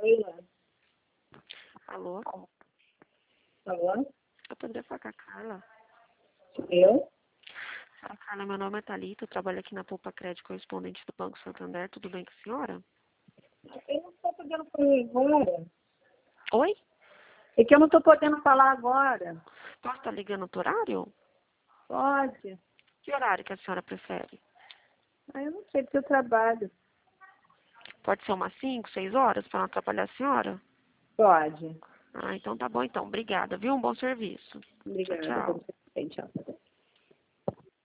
Leila. Alô? Alô? Eu poderia falar com a Carla? Eu? Carla, meu nome é Thalita, eu trabalho aqui na Poupa Crédito, correspondente do Banco Santander. Tudo bem com a senhora? Eu não estou podendo falar agora. Oi? É que eu não estou podendo falar agora. Posso estar ligando outro horário? Pode. Que horário que a senhora prefere? Eu não sei do seu trabalho. Pode ser umas 5, 6 horas para não atrapalhar a senhora? Pode. Então tá bom então. Obrigada, viu? Um bom serviço. Obrigada. Tchau, tchau. Tchau.